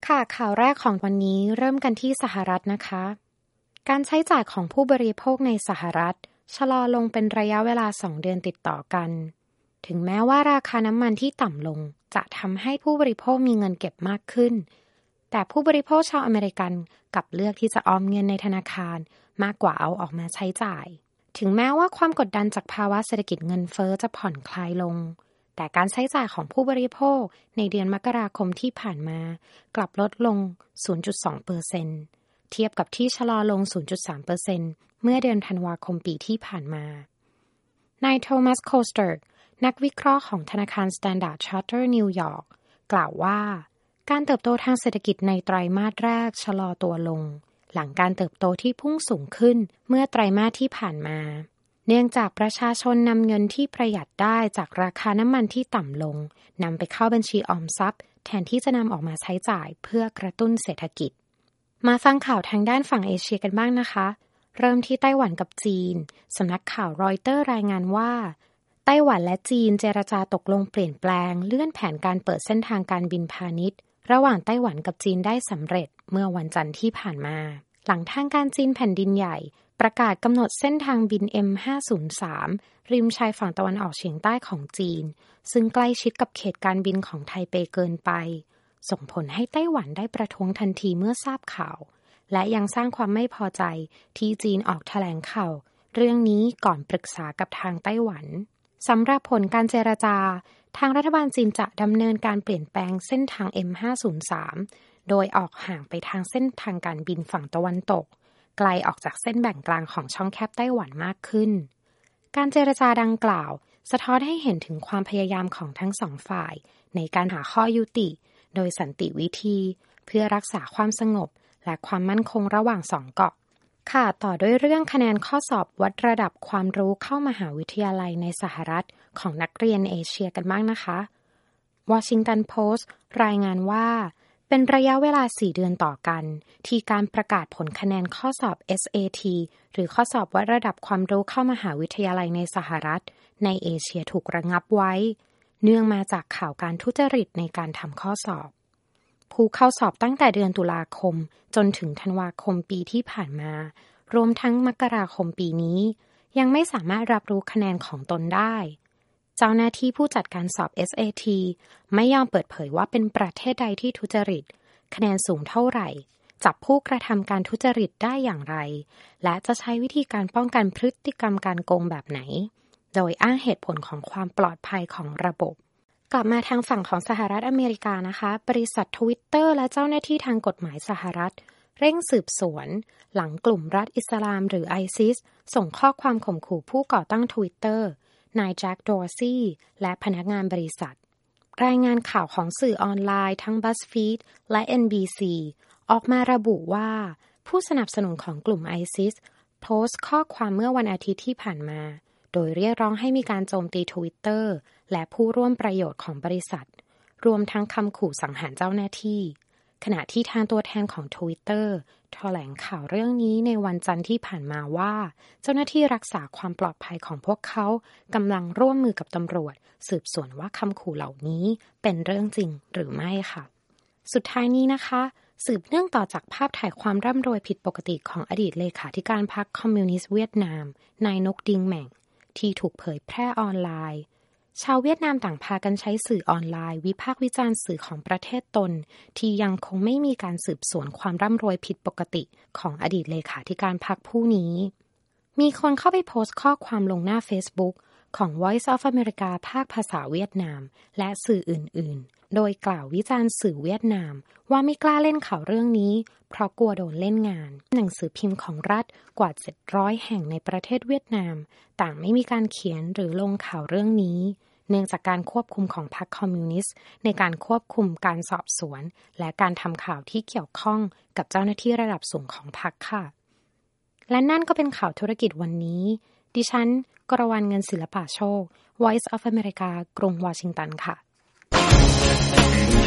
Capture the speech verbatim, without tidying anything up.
ค่ะข่าวแรกของวันนี้เริ่มกันที่สหรัฐนะคะการใช้จ่ายของผู้บริโภคในสหรัฐชะลอลงเป็นระยะเวลาสองเดือนติดต่อกันถึงแม้ว่าราคาน้ำมันที่ต่ำลงจะทำให้ผู้บริโภคมีเงินเก็บมากขึ้นแต่ผู้บริโภคชาวอเมริกันกลับเลือกที่จะออมเงินในธนาคารมากกว่าเอาออกมาใช้จ่ายถึงแม้ว่าความกดดันจากภาวะเศรษฐกิจเงินเฟ้อจะผ่อนคลายลงแต่การใช้จ่ายของผู้บริโภคในเดือนมกราคมที่ผ่านมากลับลดลง ศูนย์จุดสองเปอร์เซ็นต์ เทียบกับที่ชะลอลง ศูนย์จุดสามเปอร์เซ็นต์ เมื่อเดือนธันวาคมปีที่ผ่านมานายโทมัสโคสเตอร์นักวิเคราะห์ของธนาคาร Standard Chartered นิวยอร์กกล่าวว่าการเติบโตทางเศรษฐกิจในไตรมาสแรกชะลอตัวลงหลังการเติบโตที่พุ่งสูงขึ้นเมื่อไตรมาสที่ผ่านมาเนื่องจากประชาชนนำเงินที่ประหยัดได้จากราคาน้ำมันที่ต่ำลงนำไปเข้าบัญชีออมทรัพย์แทนที่จะนำออกมาใช้จ่ายเพื่อกระตุ้นเศรษฐกิจมาฟังข่าวทางด้านฝั่งเอเชียกันบ้างนะคะเริ่มที่ไต้หวันกับจีนสำนักข่าวรอยเตอร์รายงานว่าไต้หวันและจีนเจรจาตกลงเปลี่ยนแปลงเลื่อนแผนการเปิดเส้นทางการบินพาณิชย์ระหว่างไต้หวันกับจีนได้สำเร็จเมื่อวันจันทร์ที่ผ่านมาหลังทางการจีนแผ่นดินใหญ่ประกาศกำหนดเส้นทางบิน เอ็ม ห้าศูนย์สาม ริมชายฝั่งตะวันออกเฉียงใต้ของจีนซึ่งใกล้ชิดกับเขตการบินของไทเปเกินไปส่งผลให้ไต้หวันได้ประท้วงทันทีเมื่อทราบข่าวและยังสร้างความไม่พอใจที่จีนออกแถลงข่าวเรื่องนี้ก่อนปรึกษากับทางไต้หวันสำหรับผลการเจรจาทางรัฐบาลจีนจะดำเนินการเปลี่ยนแปลงเส้นทาง เอ็ม ห้าศูนย์สาม โดยออกห่างไปทางเส้นทางการบินฝั่งตะวันตกไกลออกจากเส้นแบ่งกลางของช่องแคบไต้หวันมากขึ้นการเจรจาดังกล่าวสะท้อนให้เห็นถึงความพยายามของทั้งสองฝ่ายในการหาข้อยุติโดยสันติวิธีเพื่อรักษาความสงบและความมั่นคงระหว่างสองเกาะค่ะต่อด้วยเรื่องคะแนนข้อสอบวัดระดับความรู้เข้ามหาวิทยาลัยในสหรัฐของนักเรียนเอเชียกันบ้างนะคะ Washington Post รายงานว่าเป็นระยะเวลาสี่เดือนต่อกันที่การประกาศผลคะแนนข้อสอบ เอส เอ ที หรือข้อสอบวัดระดับความรู้เข้ามหาวิทยาลัยในสหรัฐในเอเชียถูกระงับไว้เนื่องมาจากข่าวการทุจริตในการทำข้อสอบผู้เข้าสอบตั้งแต่เดือนตุลาคมจนถึงธันวาคมปีที่ผ่านมารวมทั้งมกราคมปีนี้ยังไม่สามารถรับรู้คะแนนของตนได้เจ้าหน้าที่ผู้จัดการสอบ เอส เอ ที ไม่ยอมเปิดเผยว่าเป็นประเทศใดที่ทุจริตคะแนนสูงเท่าไหร่จับผู้กระทำการทุจริตได้อย่างไรและจะใช้วิธีการป้องกันพฤติกรรมการโกงแบบไหนโดยอ้างเหตุผลของความปลอดภัยของระบบกลับมาทางฝั่งของสหรัฐอเมริกานะคะบริษัท Twitter และเจ้าหน้าที่ทางกฎหมายสหรัฐเร่งสืบสวนหลังกลุ่มรัฐอิสลามหรือ ไอซิส ส่งข้อความข่มขู่ผู้ก่อตั้ง Twitter นายแจ็ค ดอร์ซี่และพนักงานบริษัทรายงานข่าวของสื่อออนไลน์ทั้ง BuzzFeed และ เอ็น บี ซี ออกมาระบุว่าผู้สนับสนุนของกลุ่ม ไอซิส โพสต์ข้อความเมื่อวันอาทิตย์ที่ผ่านมาโดยเรียกร้องให้มีการโจมตี Twitter และผู้ร่วมประโยชน์ของบริษัทรวมทั้งคำขู่สังหารเจ้าหน้าที่ขณะที่ทางตัวแทนของ Twitter แถลงข่าวเรื่องนี้ในวันจันทร์ที่ผ่านมาว่าเจ้าหน้าที่รักษาความปลอดภัยของพวกเขากำลังร่วมมือกับตำรวจสืบสวนว่าคำขู่เหล่านี้เป็นเรื่องจริงหรือไม่ค่ะสุดท้ายนี้นะคะสืบเนื่องต่อจากภาพถ่ายความร่ำรวยผิดปกติของอดีตเลขาธิการพรรคคอมมิวนิสต์เวียดนามนายนกดิงแหม่งที่ถูกเผยแพร่ออนไลน์ชาวเวียดนามต่างพากันใช้สื่อออนไลน์วิพากษ์วิจารณ์สื่อของประเทศตนที่ยังคงไม่มีการสืบสวนความร่ำรวยผิดปกติของอดีตเลขาธิการพรรคผู้นี้มีคนเข้าไปโพสต์ข้อความลงหน้า Facebook ของ Voice of America ภาคภาษาเวียดนามและสื่ออื่นๆโดยกล่าววิจารณ์สื่อเวียดนามว่าไม่กล้าเล่นข่าวเรื่องนี้เพราะกลัวโดนเล่นงานหนังสือพิมพ์ของรัฐกว่าเจ็ดร้อยแห่งในประเทศเวียดนามต่างไม่มีการเขียนหรือลงข่าวเรื่องนี้เนื่องจากการควบคุมของพรรคคอมมิวนิสต์ในการควบคุมการสอบสวนและการทำข่าวที่เกี่ยวข้องกับเจ้าหน้าที่ระดับสูงของพรรคค่ะและนั่นก็เป็นข่าวธุรกิจวันนี้ดิฉันกรวรรณเงินศิลปะโชค Voice of America กรุงวอชิงตันค่ะ